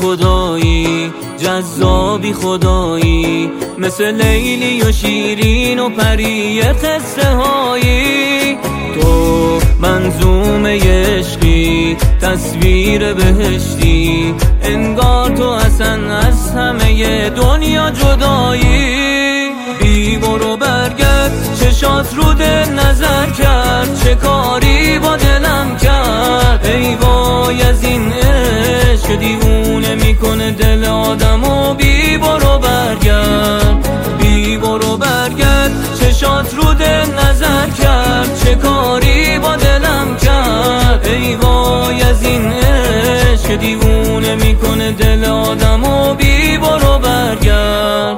خدایی، جذابی خدایی، مثل لیلی و شیرین و پری قصه هایی. تو منظومه عشقی، تصویر بهشتی، انگار تو اصلا از همه دنیا جدایی. بی برو برگرد، چشات رو دل نظر کرد، چه کاری با دلم کرد. ای وای از این عشق که دیوونه میکنه دل آدمو. بی برو برگرد، بی برو برگرد، چشات رو دل نظر کرد، چه کاری با دلم کرد. ای وای از این عشق که دیوونه میکنه دل آدمو. بی برو برگرد.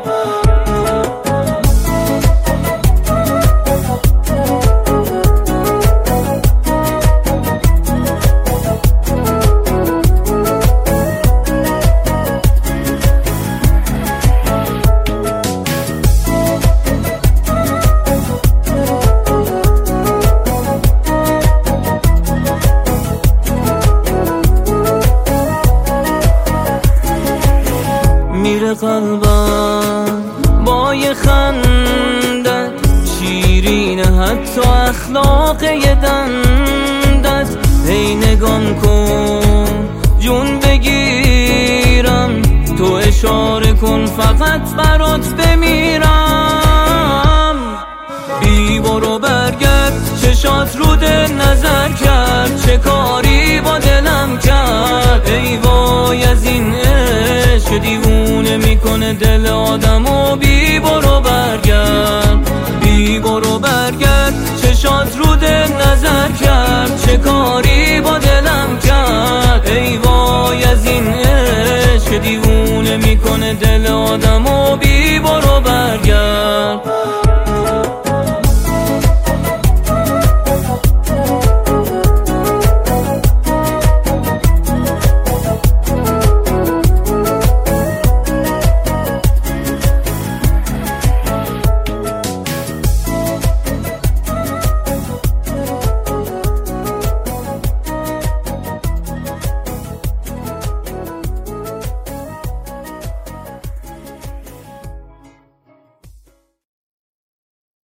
میره قلبم با یه خندت، شیرینه حتی اخلاق یه دندت. ای نگام کن جون بگیرم، تو اشاره کن فقط برات بمیرم. بی برو برگرد، چشات رو دل نظر کرد، چه کاری با دلم کرد. ای وای از این عشق که دیوونه میکنه دل آدمو. بی برو برگرد، بی برو برگرد، چشات رو دل نظر کرد، چه کاری با دلم کرد. ای وای از این